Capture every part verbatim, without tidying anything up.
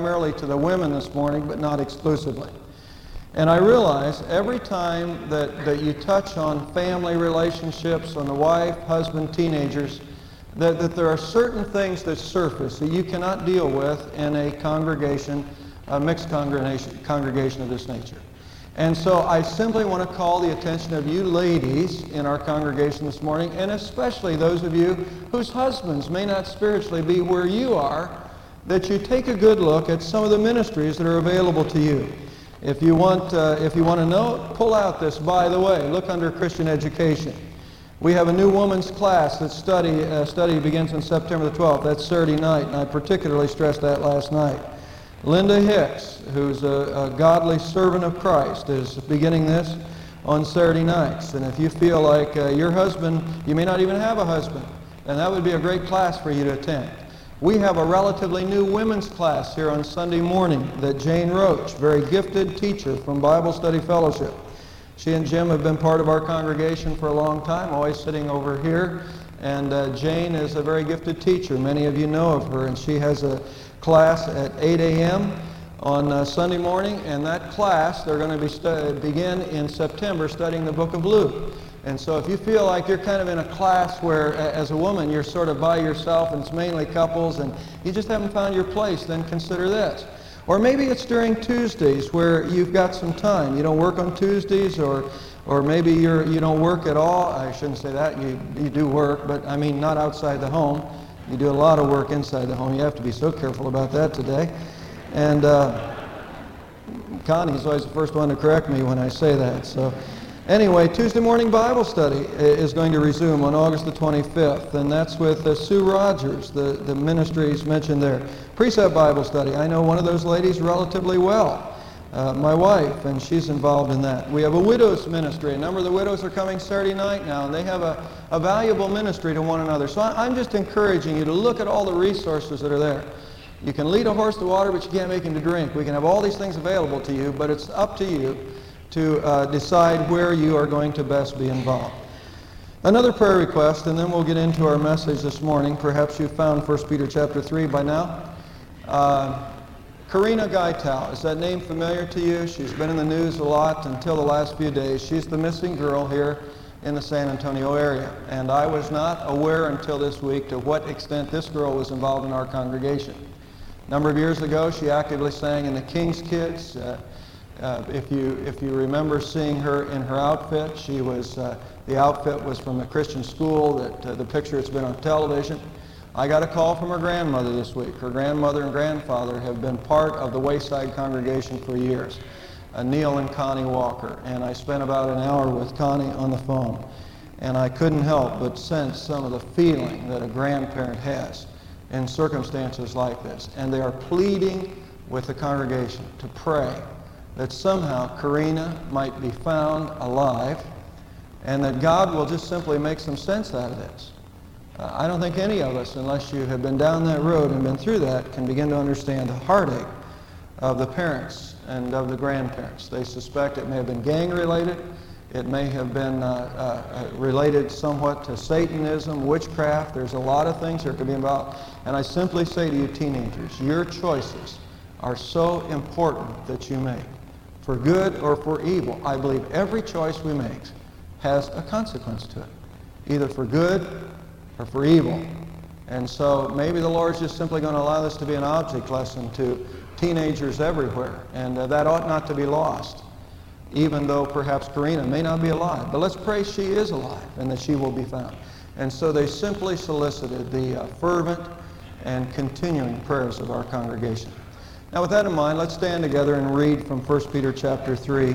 primarily to the women this morning, but not exclusively. And I realize every time that, that you touch on family relationships, on the wife, husband, teenagers, that, that there are certain things that surface that you cannot deal with in a congregation, a mixed congregation, congregation of this nature. And so I simply want to call the attention of you ladies in our congregation this morning, and especially those of you whose husbands may not spiritually be where you are, that you take a good look at some of the ministries that are available to you. If you want, uh, if you want to know, pull out this, by the way, look under Christian education. We have a new women's class that study, uh, study begins on September the twelfth. That's Saturday night, and I particularly stressed that last night. Linda Hicks, who's a, a godly servant of Christ, is beginning this on Saturday nights. And if you feel like uh, your husband, you may not even have a husband, then that would be a great class for you to attend. We have a relatively new women's class here on Sunday morning that Jane Roach, very gifted teacher from Bible Study Fellowship. She and Jim have been part of our congregation for a long time, always sitting over here. And uh, Jane is a very gifted teacher. Many of you know of her, and she has a class at eight a.m. on uh, Sunday morning, and that class, they're going to be stu- begin in September studying the book of Luke. And so if you feel like you're kind of in a class where, as a woman, you're sort of by yourself and it's mainly couples and you just haven't found your place, then consider this. Or maybe it's during Tuesdays where you've got some time. You don't work on Tuesdays, or or maybe you're, you don't work at all. I shouldn't say that. You, you do work, but I mean not outside the home. You do a lot of work inside the home. You have to be so careful about that today. And uh, Connie's always the first one to correct me when I say that. So anyway, Tuesday morning Bible study is going to resume on August the twenty-fifth, and that's with uh, Sue Rogers, the, the ministries mentioned there. Precept Bible study. I know one of those ladies relatively well, uh, my wife, and she's involved in that. We have a widows ministry. A number of the widows are coming Saturday night now, and they have a, a valuable ministry to one another. So I, I'm just encouraging you to look at all the resources that are there. You can lead a horse to water, but you can't make him to drink. We can have all these things available to you, but it's up to you to uh, decide where you are going to best be involved. Another prayer request, and then we'll get into our message this morning. Perhaps you've found First Peter chapter three by now. Uh, Karina Gaitau, is that name familiar to you? She's been in the news a lot until the last few days. She's the missing girl here in the San Antonio area. And I was not aware until this week to what extent this girl was involved in our congregation. A number of years ago, she actively sang in the King's Kids. Uh, Uh, if you if you remember seeing her in her outfit, she was uh, the outfit was from a Christian school. That uh, the picture has been on television. I got a call from her grandmother this week. Her grandmother and grandfather have been part of the Wayside congregation for years, uh, Neil and Connie Walker. And I spent about an hour with Connie on the phone, and I couldn't help but sense some of the feeling that a grandparent has in circumstances like this. And they are pleading with the congregation to pray that somehow Karina might be found alive, and that God will just simply make some sense out of this. Uh, I don't think any of us, unless you have been down that road and been through that, can begin to understand the heartache of the parents and of the grandparents. They suspect it may have been gang-related. It may have been uh, uh, related somewhat to Satanism, witchcraft. There's a lot of things that could be involved. And I simply say to you teenagers, your choices are so important that you make. For good or for evil, I believe every choice we make has a consequence to it, either for good or for evil. And so maybe the Lord's just simply going to allow this to be an object lesson to teenagers everywhere, and uh, that ought not to be lost, even though perhaps Karina may not be alive. But let's pray she is alive and that she will be found. And so they simply solicited the uh, fervent and continuing prayers of our congregation. Now, with that in mind, let's stand together and read from First Peter chapter three.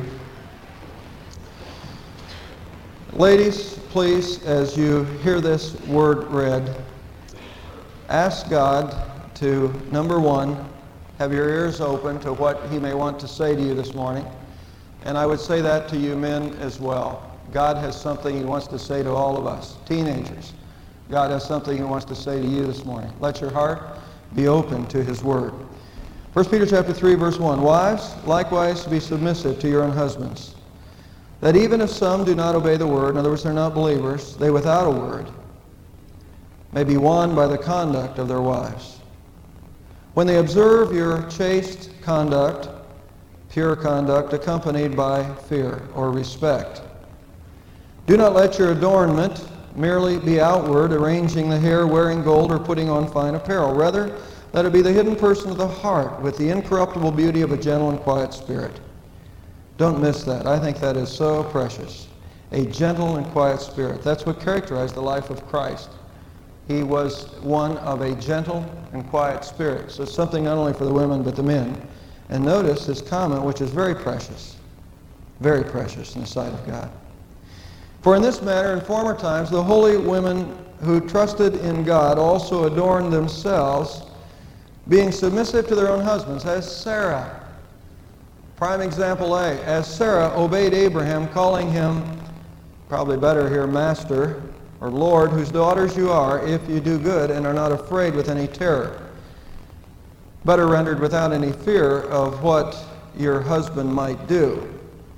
Ladies, please, as you hear this word read, ask God to, number one, have your ears open to what He may want to say to you this morning. And I would say that to you men as well. God has something He wants to say to all of us. Teenagers, God has something He wants to say to you this morning. Let your heart be open to His word. First Peter chapter three, verse one, wives, likewise be submissive to your own husbands, that even if some do not obey the word, in other words, they're not believers, they without a word, may be won by the conduct of their wives, when they observe your chaste conduct, pure conduct, accompanied by fear or respect. Do not let your adornment merely be outward, arranging the hair, wearing gold, or putting on fine apparel. Rather, let it be the hidden person of the heart, with the incorruptible beauty of a gentle and quiet spirit. Don't miss that. I think that is so precious. A gentle and quiet spirit. That's what characterized the life of Christ. He was one of a gentle and quiet spirit. So it's something not only for the women, but the men. And notice his comment, which is very precious. Very precious in the sight of God. For in this manner, in former times, the holy women who trusted in God also adorned themselves, being submissive to their own husbands, as Sarah. Prime example A. As Sarah obeyed Abraham, calling him, probably better here, Master or Lord, whose daughters you are, if you do good and are not afraid with any terror. Better rendered, without any fear of what your husband might do.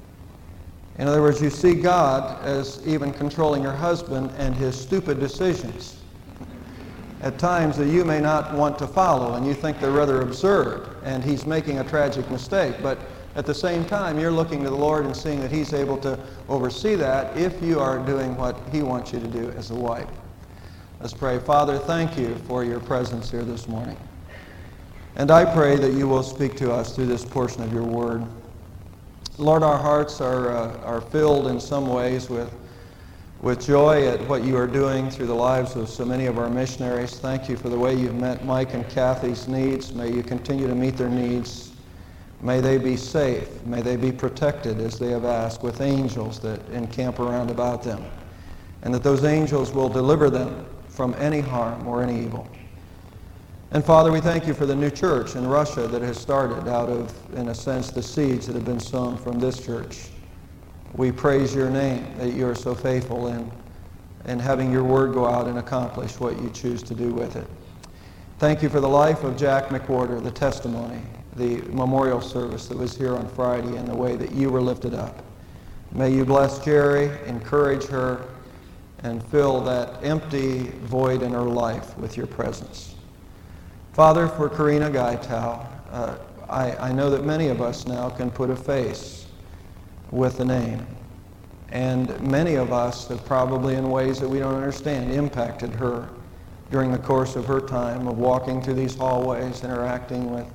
In other words, you see God as even controlling your husband and his stupid decisions at times that you may not want to follow, and you think they're rather absurd, and he's making a tragic mistake. But at the same time, you're looking to the Lord and seeing that he's able to oversee that if you are doing what he wants you to do as a wife. Let's pray. Father, thank you for your presence here this morning. And I pray that you will speak to us through this portion of your word. Lord, our hearts are, uh, are filled in some ways with, with joy at what you are doing through the lives of so many of our missionaries. Thank you for the way you've met Mike and Kathy's needs. May you continue to meet their needs. May they be safe. May they be protected, as they have asked, with angels that encamp around about them. And that those angels will deliver them from any harm or any evil. And Father, we thank you for the new church in Russia that has started out of, in a sense, the seeds that have been sown from this church. We praise your name that you are so faithful in, in having your word go out and accomplish what you choose to do with it. Thank you for the life of Jack McWhorter, the testimony, the memorial service that was here on Friday, and the way that you were lifted up. May you bless Jerry, encourage her, and fill that empty void in her life with your presence. Father, for Karina Gaitow, uh, I, I know that many of us now can put a face with the name. And many of us have probably, in ways that we don't understand, impacted her during the course of her time of walking through these hallways, interacting with,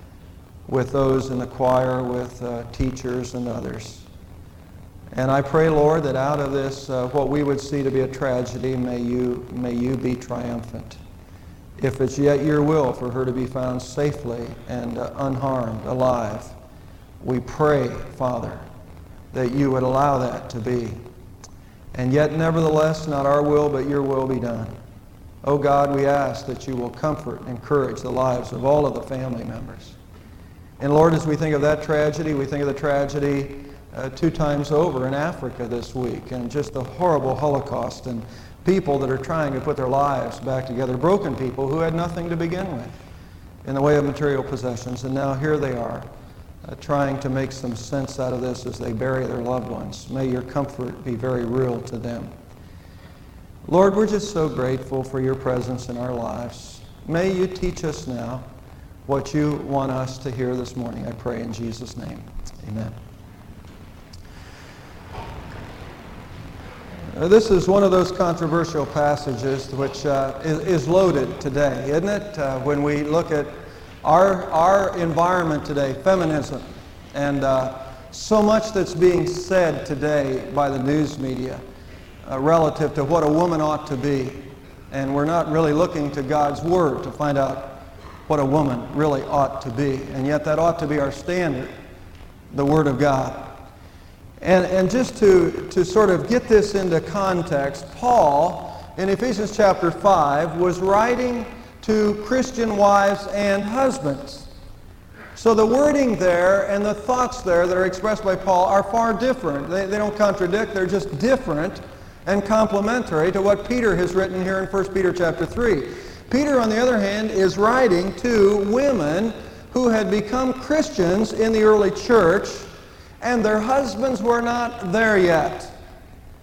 with those in the choir, with uh, teachers and others. And I pray, Lord, that out of this, uh, what we would see to be a tragedy, may you, may you be triumphant. If it's yet your will for her to be found safely and uh, unharmed, alive, we pray, Father, that you would allow that to be. And yet, nevertheless, not our will, but your will be done. Oh God, we ask that you will comfort and encourage the lives of all of the family members. And Lord, as we think of that tragedy, we think of the tragedy uh, two times over in Africa this week, and just the horrible Holocaust, and people that are trying to put their lives back together, broken people who had nothing to begin with in the way of material possessions, and now here they are uh, trying to make some sense out of this as they bury their loved ones. May your comfort be very real to them. Lord, we're just so grateful for your presence in our lives. May you teach us now what you want us to hear this morning. I pray in Jesus' name. Amen. Uh, this is one of those controversial passages which uh, is, is loaded today, isn't it? Uh, when we look at our, our environment today, feminism, and uh, so much that's being said today by the news media uh, relative to what a woman ought to be. And we're not really looking to God's Word to find out what a woman really ought to be. And yet that ought to be our standard, the Word of God. And, and just to, to sort of get this into context, Paul, in Ephesians chapter five, was writing to Christian wives and husbands. So the wording there and the thoughts there that are expressed by Paul are far different. They, they don't contradict, they're just different and complementary to what Peter has written here in First Peter chapter three. Peter, on the other hand, is writing to women who had become Christians in the early church, and their husbands were not there yet.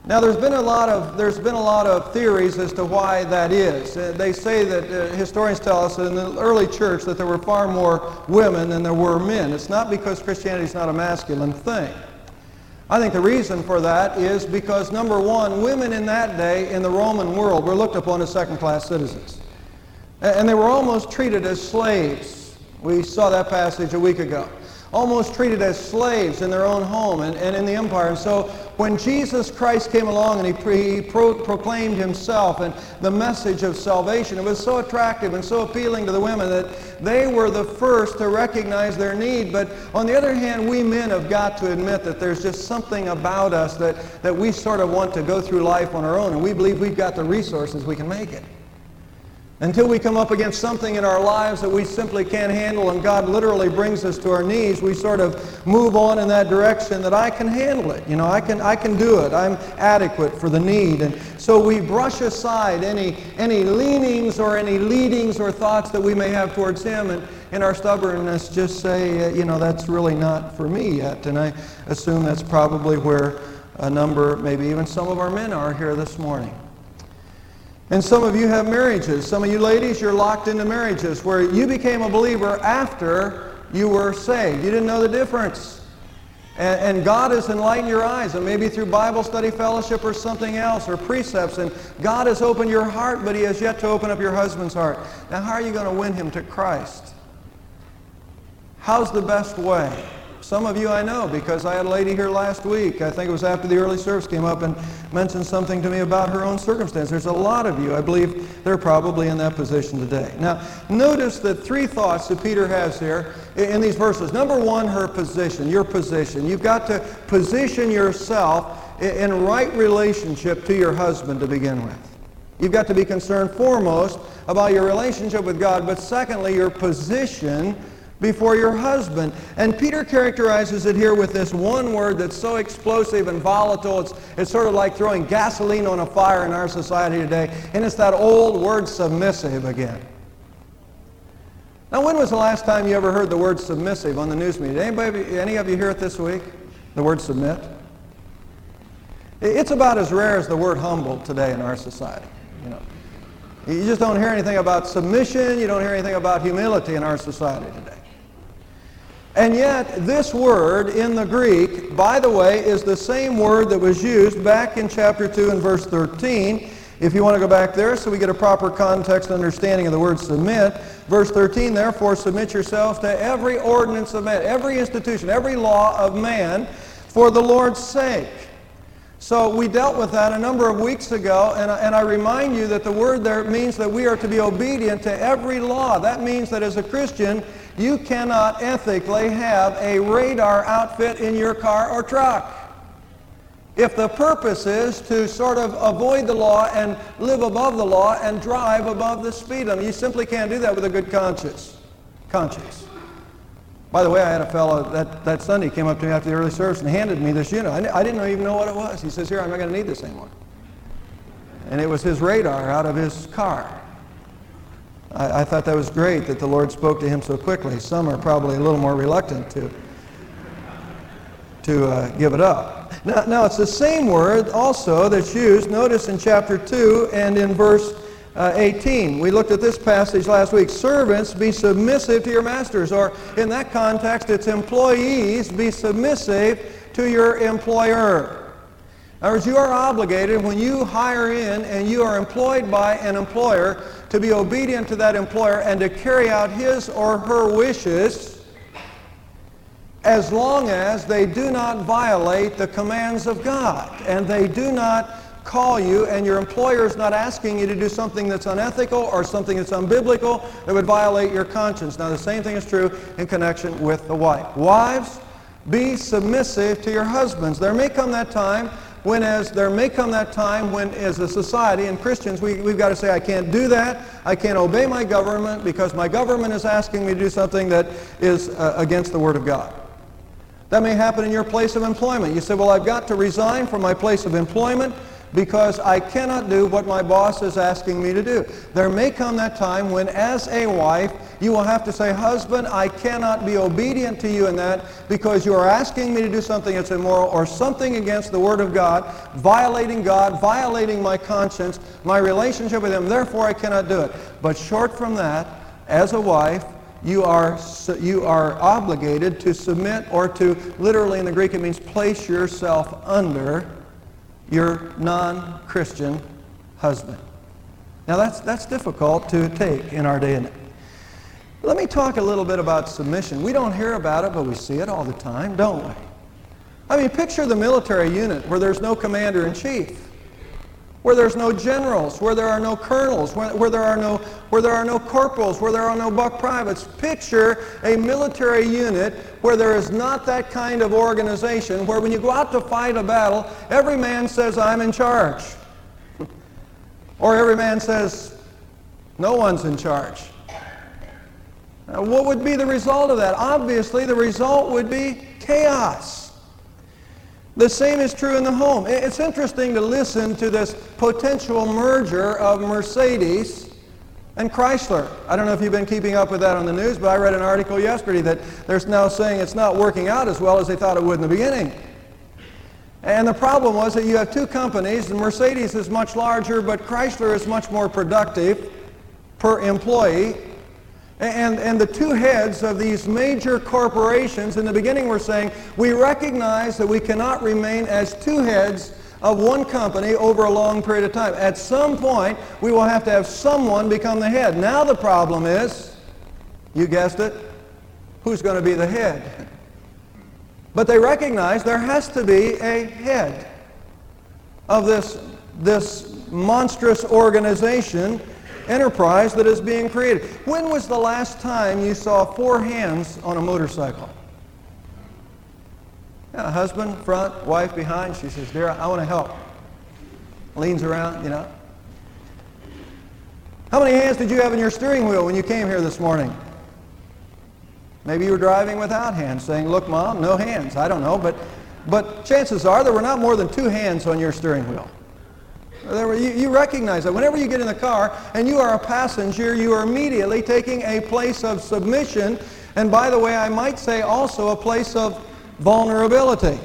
Now, there's been a lot of there's been a lot of theories as to why that is. Uh, they say that uh, historians tell us that in the early church that there were far more women than there were men. It's not because Christianity is not a masculine thing. I think the reason for that is because, number one, women in that day in the Roman world were looked upon as second-class citizens. And they were almost treated as slaves. We saw that passage a week ago. Almost treated as slaves in their own home and, and in the empire. And so when Jesus Christ came along and he, pre, he pro, proclaimed himself and the message of salvation, it was so attractive and so appealing to the women that they were the first to recognize their need. But on the other hand, we men have got to admit that there's just something about us that, that we sort of want to go through life on our own, and we believe we've got the resources, we can make it. Until we come up against something in our lives that we simply can't handle and God literally brings us to our knees, we sort of move on in that direction that I can handle it. You know, I can I can do it. I'm adequate for the need. And so we brush aside any, any leanings or any leadings or thoughts that we may have towards Him, and in our stubbornness just say, uh, you know, that's really not for me yet. And I assume that's probably where a number, maybe even some of our men are here this morning. And some of you have marriages. Some of you ladies, you're locked into marriages where you became a believer after you were saved. You didn't know the difference. And, and God has enlightened your eyes, and maybe through Bible study fellowship or something else, or precepts, and God has opened your heart, but He has yet to open up your husband's heart. Now, how are you going to win him to Christ? How's the best way? Some of you I know, because I had a lady here last week, I think it was after the early service, came up and mentioned something to me about her own circumstance. There's a lot of you, I believe, they're probably in that position today. Now, notice that three thoughts that Peter has here in these verses. Number one, her position, your position. You've got to position yourself in right relationship to your husband to begin with. You've got to be concerned foremost about your relationship with God, but secondly, your position before your husband. And Peter characterizes it here with this one word that's so explosive and volatile. It's, it's sort of like throwing gasoline on a fire in our society today. And it's that old word submissive again. Now, when was the last time you ever heard the word submissive on the news media? Anybody, any of you hear it this week? The word submit? It's about as rare as the word humble today in our society. You know, you just don't hear anything about submission. You don't hear anything about humility in our society today. And yet, this word in the Greek, by the way, is the same word that was used back in chapter two and verse thirteen. If you want to go back there so we get a proper context understanding of the word submit. Verse thirteen, therefore submit yourselves to every ordinance of man, every institution, every law of man, for the Lord's sake. So we dealt with that a number of weeks ago, and I, and I remind you that the word there means that we are to be obedient to every law. That means that as a Christian, you cannot ethically have a radar outfit in your car or truck. If the purpose is to sort of avoid the law and live above the law and drive above the speed limit, you simply can't do that with a good conscience. Conscience. By the way, I had a fellow that, that Sunday came up to me after the early service and handed me this unit. I, I didn't even know what it was. He says, here, I'm not going to need this anymore. And it was his radar out of his car. I, I thought that was great that the Lord spoke to him so quickly. Some are probably a little more reluctant to, to uh, give it up. Now, now, it's the same word also that's used, notice in chapter two and in verse Uh, eighteen. We looked at this passage last week. Servants, be submissive to your masters. Or in that context, it's employees, be submissive to your employer. In other words, you are obligated when you hire in and you are employed by an employer to be obedient to that employer and to carry out his or her wishes as long as they do not violate the commands of God and they do not call you, and your employer is not asking you to do something that's unethical or something that's unbiblical that would violate your conscience. Now, the same thing is true in connection with the wife. Wives, be submissive to your husbands. There may come that time when, as there may come that time when, as a society and Christians, we, we've got to say, I can't do that. I can't obey my government because my government is asking me to do something that is uh, against the Word of God. That may happen in your place of employment. You say, well, I've got to resign from my place of employment because I cannot do what my boss is asking me to do. There may come that time when, as a wife, you will have to say, husband, I cannot be obedient to you in that because you are asking me to do something that's immoral or something against the Word of God, violating God, violating my conscience, my relationship with Him. Therefore, I cannot do it. But short from that, as a wife, you are, you are obligated to submit, or to, literally in the Greek it means place yourself under your non-Christian husband. Now that's, that's difficult to take in our day and age. Let me talk a little bit about submission. We don't hear about it, but we see it all the time, don't we? I mean, picture the military unit where there's no commander-in-chief, where there's no generals, where there are no colonels, where, where there are no where there are no corporals, where there are no buck privates. Picture a military unit where there is not that kind of organization, where when you go out to fight a battle, every man says, I'm in charge. Or every man says, no one's in charge. Now, what would be the result of that? Obviously, the result would be chaos. The same is true in the home. It's interesting to listen to this potential merger of Mercedes and Chrysler. I don't know if you've been keeping up with that on the news, but I read an article yesterday that they're now saying it's not working out as well as they thought it would in the beginning. And the problem was that you have two companies, and Mercedes is much larger, but Chrysler is much more productive per employee. And, and the two heads of these major corporations in the beginning were saying, we recognize that we cannot remain as two heads of one company over a long period of time. At some point, we will have to have someone become the head. Now the problem is, you guessed it, who's going to be the head? But they recognize there has to be a head of this, this monstrous organization, enterprise that is being created. When was the last time you saw four hands on a motorcycle? Yeah, husband, front, wife behind. She says, dear, I want to help. Leans around, you know. How many hands did you have in your steering wheel when you came here this morning? Maybe you were driving without hands, saying, look, Mom, no hands. I don't know, but, but chances are there were not more than two hands on your steering wheel. You, you recognize that whenever you get in the car and you are a passenger, you are immediately taking a place of submission, and by the way, I might say also a place of vulnerability.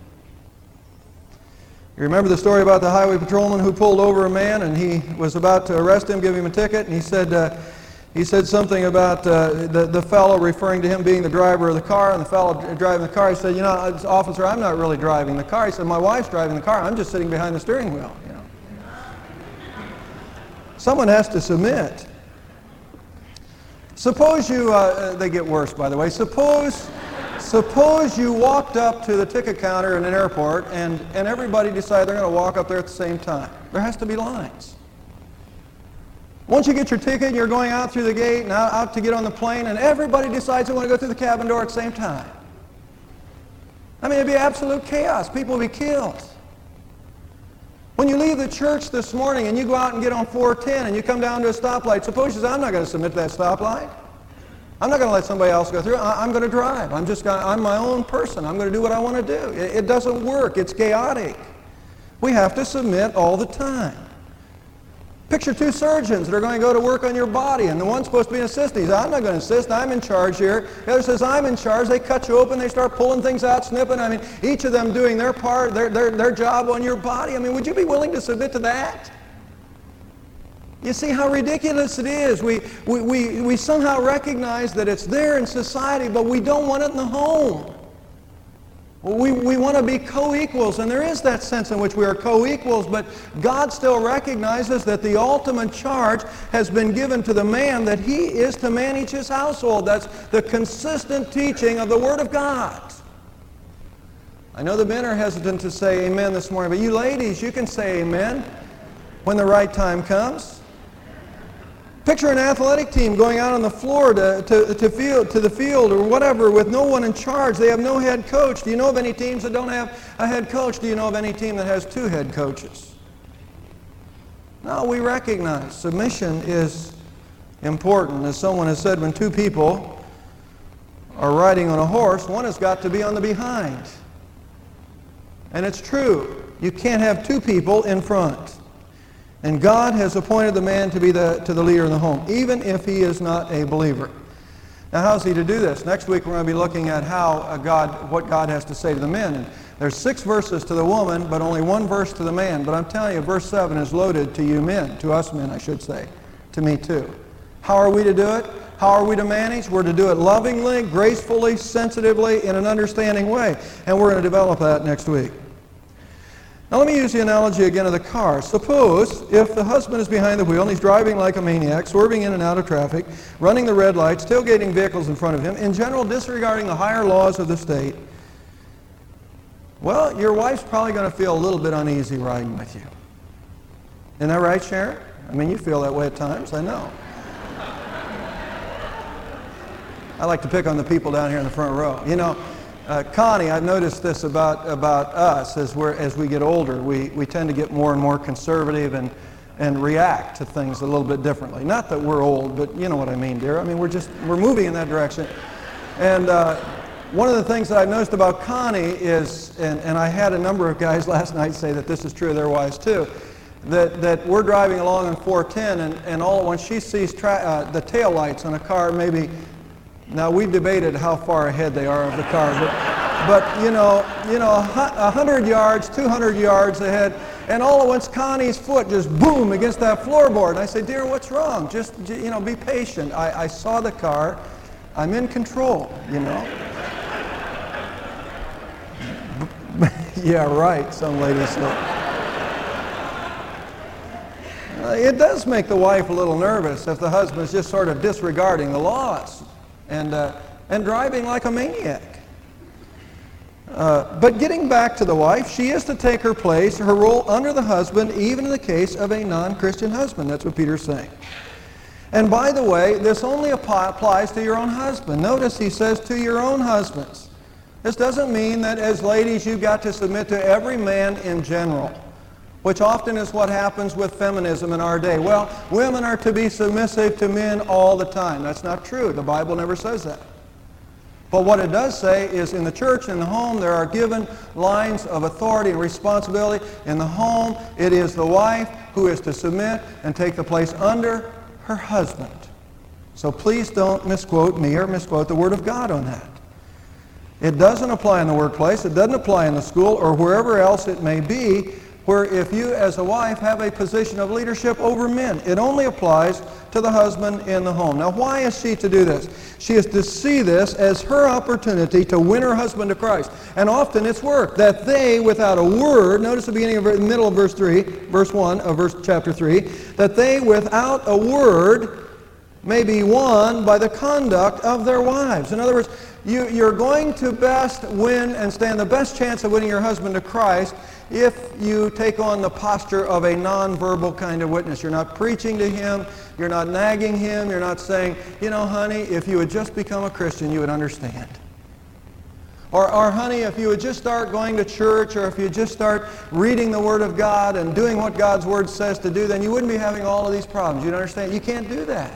You remember the story about the highway patrolman who pulled over a man, and he was about to arrest him, give him a ticket, and he said, uh, he said something about uh, the, the fellow referring to him being the driver of the car, and the fellow driving the car, he said, you know, officer, I'm not really driving the car. He said, my wife's driving the car. I'm just sitting behind the steering wheel. You know. Someone has to submit. Suppose you, uh, they get worse, by the way. Suppose, suppose you walked up to the ticket counter in an airport and, and everybody decided they're going to walk up there at the same time. There has to be lines. Once you get your ticket and you're going out through the gate and out, out to get on the plane, and everybody decides they want to go through the cabin door at the same time. I mean, it'd be absolute chaos. People would be killed. When you leave the church this morning and you go out and get on four ten and you come down to a stoplight, suppose you say, I'm not going to submit to that stoplight. I'm not going to let somebody else go through. I, I'm going to drive. I'm just gonna, I'm my own person. I'm going to do what I want to do. It, it doesn't work. It's chaotic. We have to submit all the time. Picture two surgeons that are going to go to work on your body, and the one's supposed to be an assistant. He says, I'm not going to assist. I'm in charge here. The other says, I'm in charge. They cut you open. They start pulling things out, snipping. I mean, each of them doing their part, their, their, their job on your body. I mean, would you be willing to submit to that? You see how ridiculous it is. We, we, we, we somehow recognize that it's there in society, but we don't want it in the home. We, we want to be co-equals, and there is that sense in which we are co-equals, but God still recognizes that the ultimate charge has been given to the man, that he is to manage his household. That's the consistent teaching of the Word of God. I know the men are hesitant to say amen this morning, but you ladies, you can say amen when the right time comes. Picture an athletic team going out on the floor to, to, to, field, to the field or whatever with no one in charge. They have no head coach. Do you know of any teams that don't have a head coach? Do you know of any team that has two head coaches? No, we recognize submission is important. As someone has said, when two people are riding on a horse, one has got to be on the behind. And it's true. You can't have two people in front. And God has appointed the man to be the, to the leader in the home, even if he is not a believer. Now, how's he to do this? Next week we're going to be looking at how uh, God, what God has to say to the men. And there's six verses to the woman, but only one verse to the man. But I'm telling you, verse seven is loaded to you men, to us men, I should say, to me too. How are we to do it? How are we to manage? We're to do it lovingly, gracefully, sensitively, in an understanding way. And we're going to develop that next week. Now let me use the analogy again of the car. Suppose if the husband is behind the wheel and he's driving like a maniac, swerving in and out of traffic, running the red lights, tailgating vehicles in front of him, in general disregarding the higher laws of the state. Well, your wife's probably going to feel a little bit uneasy riding with you. Isn't that right, Sharon? I mean, you feel that way at times, I know. I like to pick on the people down here in the front row. You know, Uh, Connie, I've noticed this about, about us as, we're, as we get older. We, we tend to get more and more conservative and, and react to things a little bit differently. Not that we're old, but you know what I mean, dear. I mean, we're just, we're moving in that direction. And uh, one of the things that I've noticed about Connie is, and, and I had a number of guys last night say that this is true of their wives too, that, that we're driving along on four ten and, and all when she sees tra- uh, the tail lights on a car maybe. Now, we've debated how far ahead they are of the car, but, but you know, you know, a hundred yards, two hundred yards ahead, and all at once Connie's foot just boom against that floorboard. And I say, dear, what's wrong? Just, you know, be patient. I, I saw the car. I'm in control, you know. Yeah, right, some ladies say. Uh, it does make the wife a little nervous if the husband's just sort of disregarding the laws. And, uh, and driving like a maniac. Uh, but getting back to the wife, she is to take her place, her role under the husband, even in the case of a non-Christian husband. That's what Peter's saying. And by the way, this only applies to your own husband. Notice he says to your own husbands. This doesn't mean that as ladies you've got to submit to every man in general, which often is what happens with feminism in our day. Well, women are to be submissive to men all the time. That's not true. The Bible never says that. But what it does say is in the church, in the home, there are given lines of authority and responsibility. In the home, it is the wife who is to submit and take the place under her husband. So please don't misquote me or misquote the Word of God on that. It doesn't apply in the workplace. It doesn't apply in the school or wherever else it may be, where if you as a wife have a position of leadership over men. It only applies to the husband in the home. Now, why is she to do this? She is to see this as her opportunity to win her husband to Christ. And often it's work, that they, without a word, notice the beginning of the middle of verse three, verse one of verse chapter three, that they, without a word, may be won by the conduct of their wives. In other words, you, you're going to best win and stand the best chance of winning your husband to Christ if you take on the posture of a nonverbal kind of witness. You're not preaching to him, you're not nagging him, you're not saying, you know, honey, if you had just become a Christian, you would understand. Or, or honey, if you would just start going to church, or if you just start reading the Word of God and doing what God's Word says to do, then you wouldn't be having all of these problems. You'd understand. You can't do that.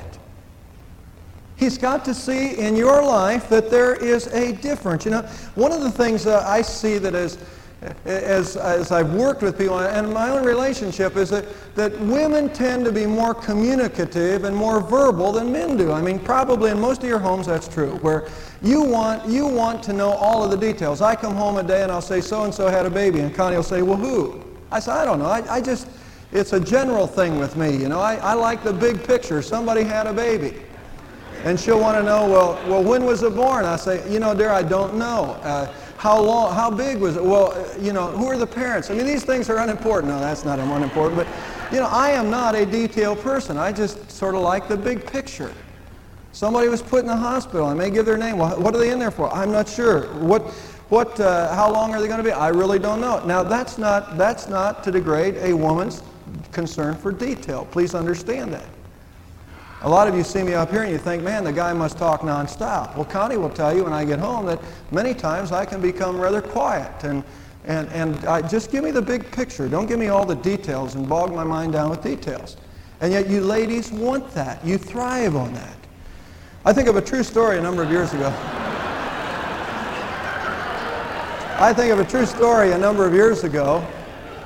He's got to see in your life that there is a difference. You know, one of the things uh, I see that is, as, as I've worked with people and my own relationship is that, that women tend to be more communicative and more verbal than men do. I mean, probably in most of your homes that's true, where you want, you want to know all of the details. I come home a day and I'll say, so-and-so had a baby, and Connie will say, well, who? I say, I don't know. I, I just, it's a general thing with me, you know. I, I like the big picture. Somebody had a baby. And she'll want to know, well, well, when was it born? I say, you know, dear, I don't know. Uh, how long, how big was it? Well, uh, you know, who are the parents? I mean, these things are unimportant. No, that's not unimportant. But, you know, I am not a detailed person. I just sort of like the big picture. Somebody was put in the hospital. I may give their name. Well, what are they in there for? I'm not sure. What, what, uh, how long are they going to be? I really don't know. Now, that's not, that's not to degrade a woman's concern for detail. Please understand that. A lot of you see me up here and you think, man, the guy must talk nonstop. Well, Connie will tell you when I get home that many times I can become rather quiet. And, and, and I, just give me the big picture. Don't give me all the details and bog my mind down with details. And yet you ladies want that. You thrive on that. I think of a true story a number of years ago. I think of a true story a number of years ago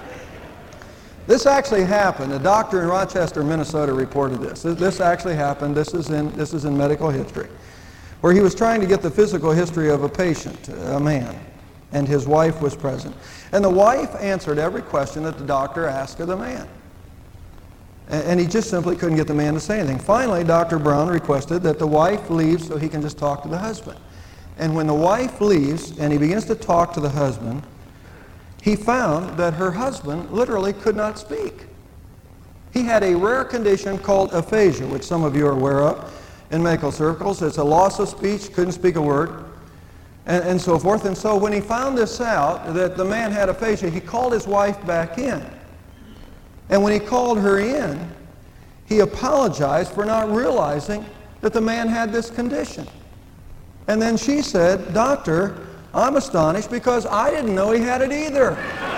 This actually happened. A doctor in Rochester, Minnesota reported this. This actually happened. This is in, this is in medical history, where he was trying to get the physical history of a patient, a man, and his wife was present. And the wife answered every question that the doctor asked of the man. And he just simply couldn't get the man to say anything. Finally, Doctor Brown requested that the wife leave so he can just talk to the husband. And when the wife leaves and he begins to talk to the husband, he found that her husband literally could not speak. He had a rare condition called aphasia, which some of you are aware of in medical circles. It's a loss of speech, couldn't speak a word, and, and so forth. And so when he found this out, that the man had aphasia, he called his wife back in. And when he called her in, he apologized for not realizing that the man had this condition. And then she said, "Doctor, I'm astonished because I didn't know he had it either."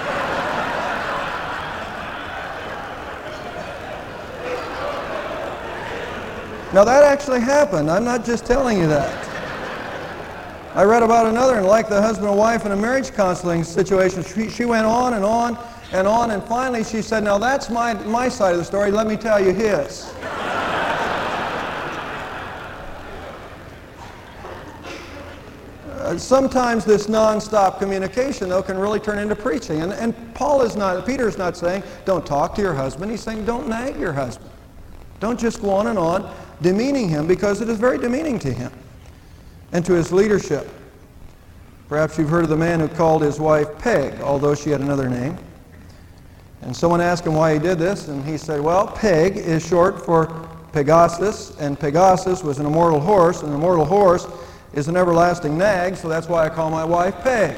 Now that actually happened. I'm not just telling you that. I read about another, and like the husband and wife in a marriage counseling situation, she, she went on and on and on, and finally she said, "Now that's my, my side of the story, let me tell you his." Sometimes this non-stop communication, though, can really turn into preaching. And, and Paul is not, Peter is not saying, don't talk to your husband. He's saying, don't nag your husband. Don't just go on and on demeaning him, because it is very demeaning to him and to his leadership. Perhaps you've heard of the man who called his wife Peg, although she had another name. And someone asked him why he did this, and he said, well, Peg is short for Pegasus, and Pegasus was an immortal horse, and an immortal horse is an everlasting nag, so that's why I call my wife Peg.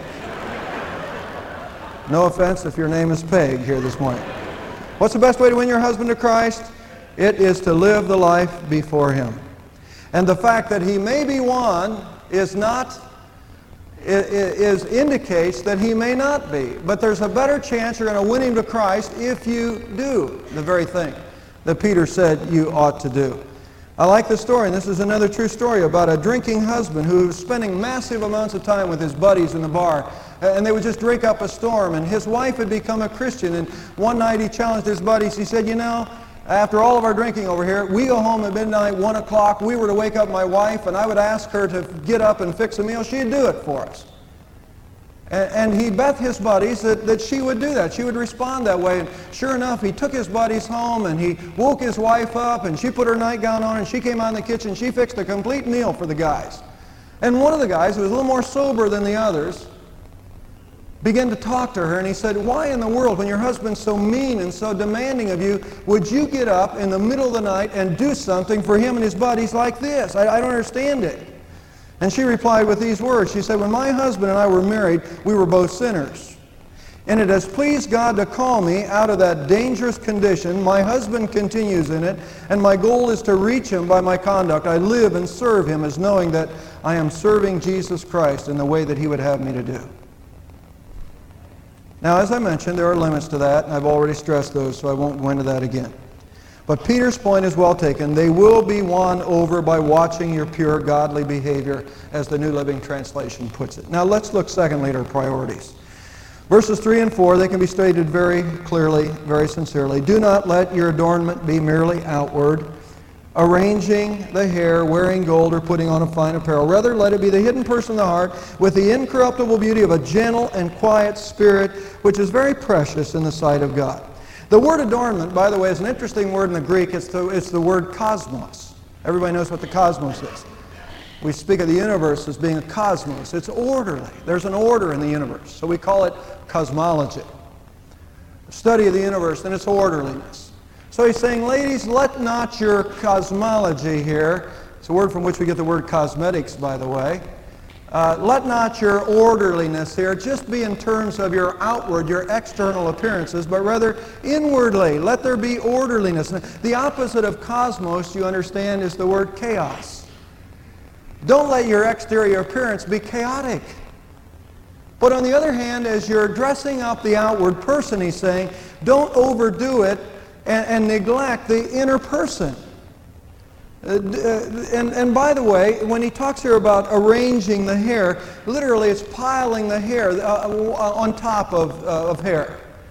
No offense if your name is Peg here this morning. What's the best way to win your husband to Christ? It is to live the life before him. And the fact that he may be won is not, is indicates that he may not be. But there's a better chance you're going to win him to Christ if you do the very thing that Peter said you ought to do. I like the story, and this is another true story about a drinking husband who was spending massive amounts of time with his buddies in the bar, and they would just drink up a storm, and his wife had become a Christian, and one night he challenged his buddies. He said, you know, after all of our drinking over here, we go home at midnight, one o'clock, we were to wake up my wife, and I would ask her to get up and fix a meal. She'd do it for us. And he bet his buddies that, that she would do that. She would respond that way. And sure enough, he took his buddies home, and he woke his wife up, and she put her nightgown on, and she came out in the kitchen. She fixed a complete meal for the guys. And one of the guys, who was a little more sober than the others, began to talk to her, and he said, why in the world, when your husband's so mean and so demanding of you, would you get up in the middle of the night and do something for him and his buddies like this? I, I don't understand it. And she replied with these words. She said, when my husband and I were married, we were both sinners. And it has pleased God to call me out of that dangerous condition. My husband continues in it, and my goal is to reach him by my conduct. I live and serve him as knowing that I am serving Jesus Christ in the way that he would have me to do. Now, as I mentioned, there are limits to that, and I've already stressed those, so I won't go into that again. But Peter's point is well taken. They will be won over by watching your pure godly behavior, as the New Living Translation puts it. Now let's look secondly at our priorities. Verses three and four, they can be stated very clearly, very sincerely. Do not let your adornment be merely outward, arranging the hair, wearing gold, or putting on a fine apparel. Rather, let it be the hidden person of the heart with the incorruptible beauty of a gentle and quiet spirit, which is very precious in the sight of God. The word adornment, by the way, is an interesting word in the Greek. It's the, it's the word cosmos. Everybody knows what the cosmos is. We speak of the universe as being a cosmos. It's orderly. There's an order in the universe. So we call it cosmology. The study of the universe and its orderliness. So he's saying, ladies, let not your cosmology here, it's a word from which we get the word cosmetics, by the way, Uh, let not your orderliness here just be in terms of your outward, your external appearances, but rather inwardly. Let there be orderliness. The opposite of cosmos, you understand, is the word chaos. Don't let your exterior appearance be chaotic. But on the other hand, as you're dressing up the outward person, he's saying, don't overdo it and, and neglect the inner person. Uh, and, and by the way, when he talks here about arranging the hair, literally it's piling the hair uh, on top of, uh, of hair.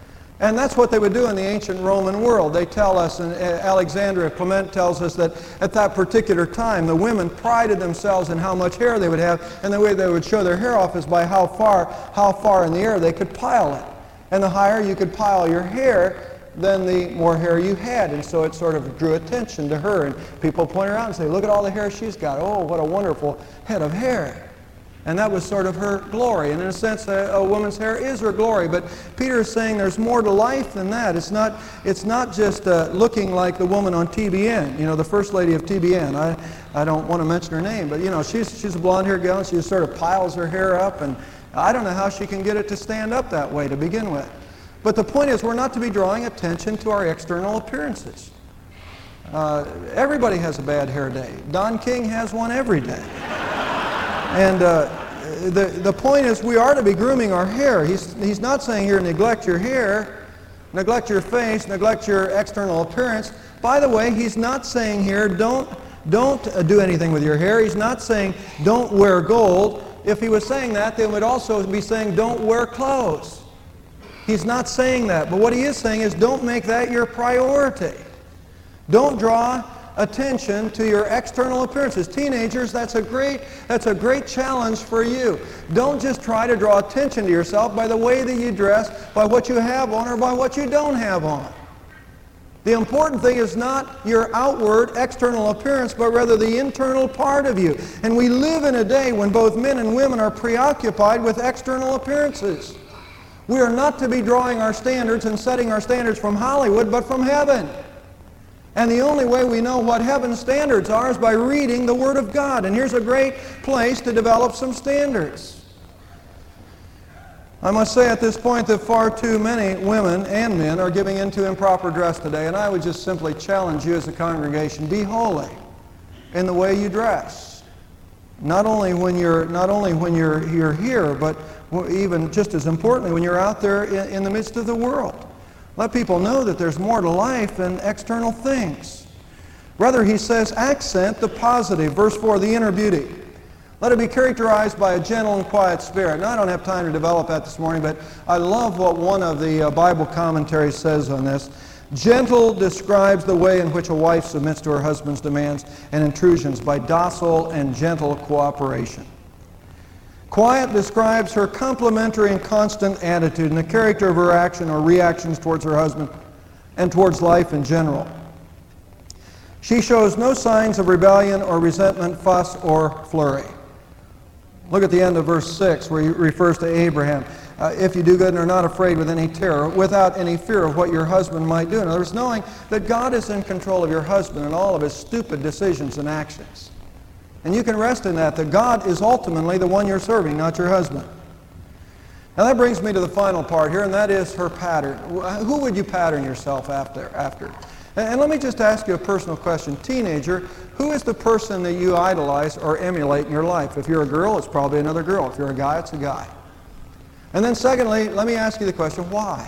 And that's what they would do in the ancient Roman world. They tell us, and Alexandria Clement tells us, that at that particular time, the women prided themselves in how much hair they would have, and the way they would show their hair off is by how far, how far in the air they could pile it. And the higher you could pile your hair, then the more hair you had. And so it sort of drew attention to her. And people point around and say, look at all the hair she's got. Oh, what a wonderful head of hair. And that was sort of her glory. And in a sense, a, a woman's hair is her glory. But Peter is saying there's more to life than that. It's not, it's not just uh, looking like the woman on T B N, you know, the first lady of T B N. I, I don't want to mention her name, but, you know, she's, she's a blonde-haired gal, and she just sort of piles her hair up. And I don't know how she can get it to stand up that way to begin with. But the point is, we're not to be drawing attention to our external appearances. Uh, everybody has a bad hair day. Don King has one every day. And uh, the, the point is, we are to be grooming our hair. He's, he's not saying here, neglect your hair, neglect your face, neglect your external appearance. By the way, he's not saying here, don't, don't uh, do anything with your hair. He's not saying, don't wear gold. If he was saying that, then he would also be saying, don't wear clothes. He's not saying that. But what he is saying is, don't make that your priority. Don't draw attention to your external appearances. Teenagers, that's a great that's a great challenge for you. Don't just try to draw attention to yourself by the way that you dress, by what you have on, or by what you don't have on. The important thing is not your outward external appearance, but rather the internal part of you. And we live in a day when both men and women are preoccupied with external appearances. We are not to be drawing our standards and setting our standards from Hollywood, but from heaven. And the only way we know what heaven's standards are is by reading the Word of God. And here's a great place to develop some standards. I must say at this point that far too many women and men are giving into improper dress today. And I would just simply challenge you as a congregation, be holy in the way you dress. Not only when you're, not only when you're, you're here, but even just as importantly when you're out there in, in the midst of the world. Let people know that there's more to life than external things. Rather, he says, accent the positive. Verse four, the inner beauty. Let it be characterized by a gentle and quiet spirit. Now, I don't have time to develop that this morning, but I love what one of the uh, Bible commentaries says on this. Gentle describes the way in which a wife submits to her husband's demands and intrusions by docile and gentle cooperation. Quiet describes her complimentary and constant attitude and the character of her action or reactions towards her husband and towards life in general. She shows no signs of rebellion or resentment, fuss, or flurry. Look at the end of verse six where he refers to Abraham. Uh, if you do good and are not afraid with any terror, without any fear of what your husband might do. In other words, knowing that God is in control of your husband and all of his stupid decisions and actions. And you can rest in that, that God is ultimately the one you're serving, not your husband. Now that brings me to the final part here, and that is her pattern. Who would you pattern yourself after? after? And, and let me just ask you a personal question. Teenager, who is the person that you idolize or emulate in your life? If you're a girl, it's probably another girl. If you're a guy, it's a guy. And then secondly, let me ask you the question, why?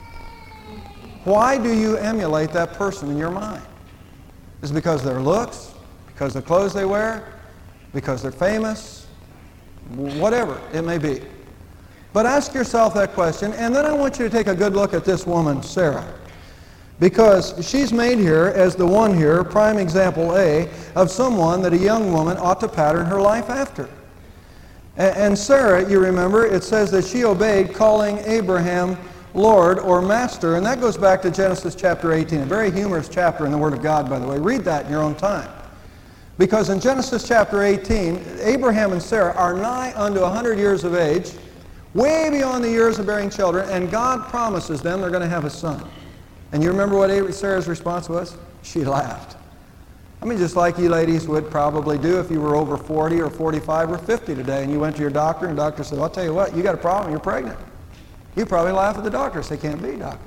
Why do you emulate that person in your mind? Is it because of their looks? Because of the clothes they wear? Because they're famous? Whatever it may be. But ask yourself that question, and then I want you to take a good look at this woman, Sarah. Because she's made here as the one here, prime example A, of someone that a young woman ought to pattern her life after. And Sarah, you remember, it says that she obeyed, calling Abraham Lord or Master. And that goes back to Genesis chapter eighteen, a very humorous chapter in the Word of God, by the way. Read that in your own time. Because in Genesis chapter eighteen, Abraham and Sarah are nigh unto one hundred years of age, way beyond the years of bearing children, and God promises them they're going to have a son. And you remember what Sarah's response was? She laughed. I mean, just like you ladies would probably do if you were over forty or forty-five or fifty today, and you went to your doctor, and the doctor said, I'll tell you what, you got a problem, you're pregnant. You probably laugh at the doctor and say, can't be, doctor.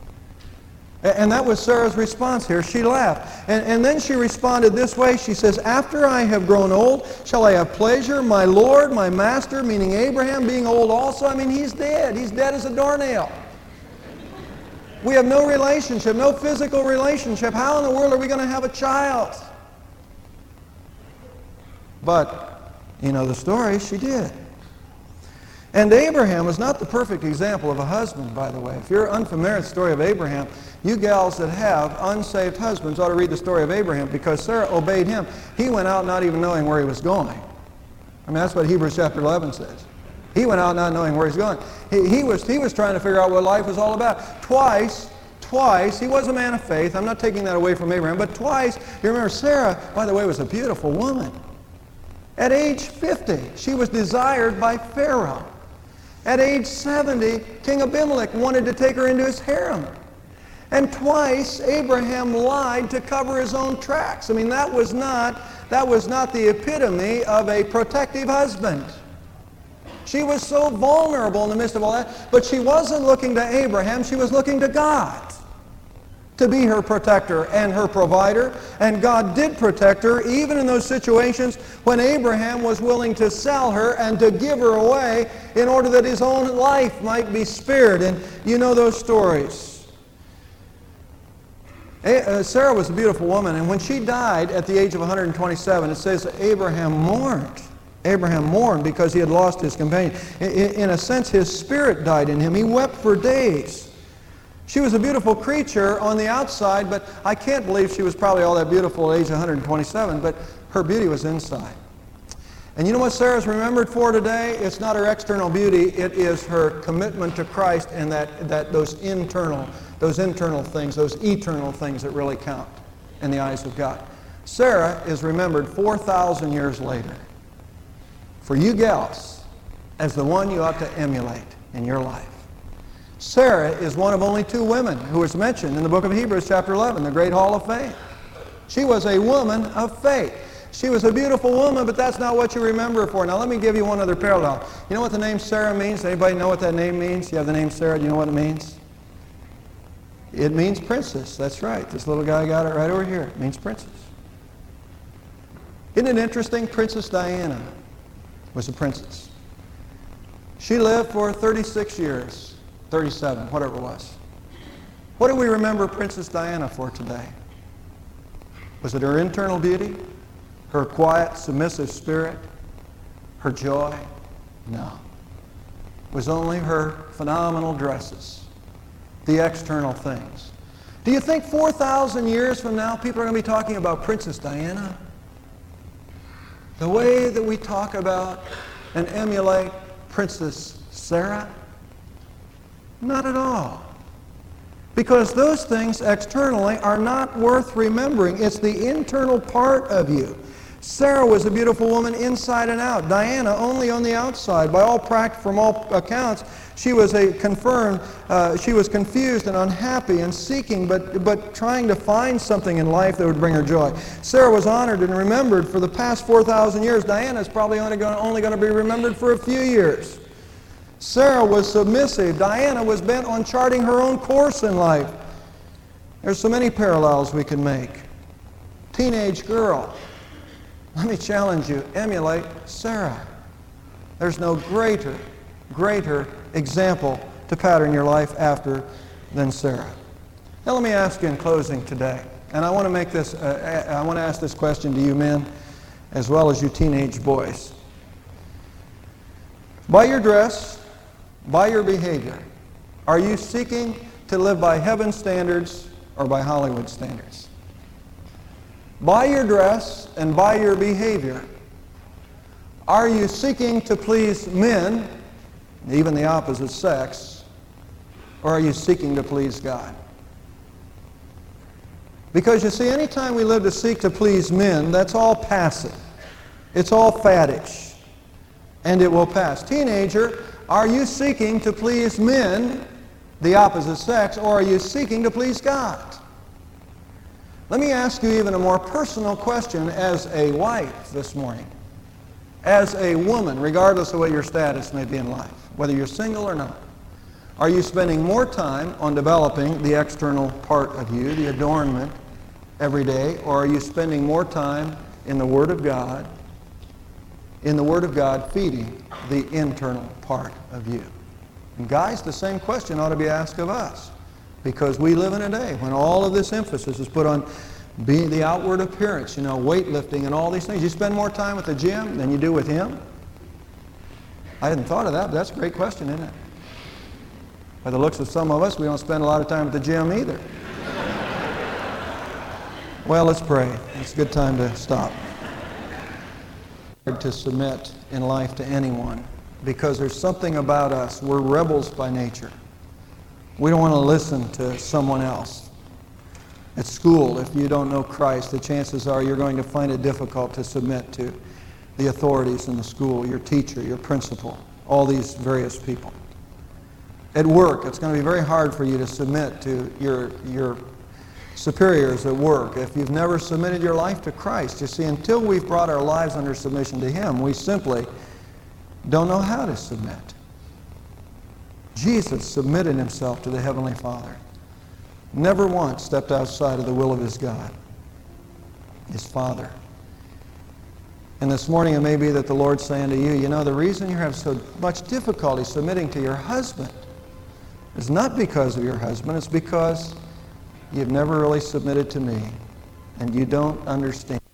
And that was Sarah's response here. She laughed. And, and then she responded this way. She says, after I have grown old, shall I have pleasure, my Lord, my Master, meaning Abraham being old also? I mean, he's dead. He's dead as a doornail. We have no relationship, no physical relationship. How in the world are we going to have a child? But, you know the story, she did. And Abraham was not the perfect example of a husband, by the way. If you're unfamiliar with the story of Abraham, you gals that have unsaved husbands ought to read the story of Abraham, because Sarah obeyed him. He went out not even knowing where he was going. I mean, that's what Hebrews chapter eleven says. He went out not knowing where he's going. He, he, was, he was trying to figure out what life was all about. Twice, twice, he was a man of faith. I'm not taking that away from Abraham, but twice, you remember Sarah, by the way, was a beautiful woman. At age fifty, she was desired by Pharaoh. At age seventy, King Abimelech wanted to take her into his harem. And twice, Abraham lied to cover his own tracks. I mean, that was not, that was not the epitome of a protective husband. She was so vulnerable in the midst of all that, but she wasn't looking to Abraham, she was looking to God to be her protector and her provider. And God did protect her even in those situations when Abraham was willing to sell her and to give her away in order that his own life might be spared. And you know those stories. Sarah was a beautiful woman, and when she died at the age of one hundred twenty-seven, it says that Abraham mourned. Abraham mourned because he had lost his companion. In a sense, his spirit died in him. He wept for days. She was a beautiful creature on the outside, but I can't believe she was probably all that beautiful at age one hundred twenty-seven, but her beauty was inside. And you know what Sarah's remembered for today? It's not her external beauty, it is her commitment to Christ and that, that those internal, those internal things, those eternal things that really count in the eyes of God. Sarah is remembered four thousand years later for you gals as the one you ought to emulate in your life. Sarah is one of only two women who is mentioned in the book of Hebrews chapter eleven, the great hall of fame. She was a woman of faith. She was a beautiful woman, but that's not what you remember her for. Now let me give you one other parallel. You know what the name Sarah means? Anybody know what that name means? You have the name Sarah, do you know what it means? It means princess. That's right. This little guy got it right over here. It means princess. Isn't it interesting? Princess Diana was a princess. She lived for thirty-six years. thirty-seven, whatever it was. What do we remember Princess Diana for today? Was it her internal beauty? Her quiet, submissive spirit? Her joy? No. It was only her phenomenal dresses, the external things. Do you think four thousand years from now people are going to be talking about Princess Diana? The way that we talk about and emulate Princess Sarah? Not at all. Because those things externally are not worth remembering. It's the internal part of you. Sarah was a beautiful woman inside and out. Diana only on the outside. By all practice, from all accounts, she was a confirmed, uh, she was confused and unhappy and seeking, but, but trying to find something in life that would bring her joy. Sarah was honored and remembered for the past four thousand years. Diana is probably only going, only going to be remembered for a few years. Sarah was submissive. Diana was bent on charting her own course in life. There's so many parallels we can make. Teenage girl. Let me challenge you. Emulate Sarah. There's no greater, greater example to pattern your life after than Sarah. Now let me ask you in closing today, and I want to make this, uh, I want to ask this question to you men as well as you teenage boys. By your dress, by your behavior, are you seeking to live by heaven's standards or by Hollywood standards? By your dress and by your behavior, are you seeking to please men, even the opposite sex, or are you seeking to please God? Because you see, anytime we live to seek to please men, that's all passive. It's all faddish, and it will pass. Teenager, are you seeking to please men, the opposite sex, or are you seeking to please God? Let me ask you even a more personal question as a wife this morning. As a woman, regardless of what your status may be in life, whether you're single or not, are you spending more time on developing the external part of you, the adornment, every day, or are you spending more time in the Word of God, in the Word of God feeding the internal part of you? And guys, the same question ought to be asked of us. Because we live in a day when all of this emphasis is put on being the outward appearance, you know, weightlifting and all these things. You spend more time at the gym than you do with Him. I hadn't thought of that, but that's a great question, isn't it? By the looks of some of us, we don't spend a lot of time at the gym either. Well, let's pray. It's a good time to stop. To submit in life to anyone, because there's something about us. We're rebels by nature. We don't want to listen to someone else. At school, if you don't know Christ, the chances are you're going to find it difficult to submit to the authorities in the school, your teacher, your principal, all these various people. At work, it's going to be very hard for you to submit to your, your superiors at work if you've never submitted your life to Christ. You see, until we've brought our lives under submission to Him, we simply don't know how to submit. Jesus submitted Himself to the Heavenly Father. Never once stepped outside of the will of His God, His Father. And this morning it may be that the Lord's saying to you, you know, the reason you have so much difficulty submitting to your husband is not because of your husband, it's because you've never really submitted to me, and you don't understand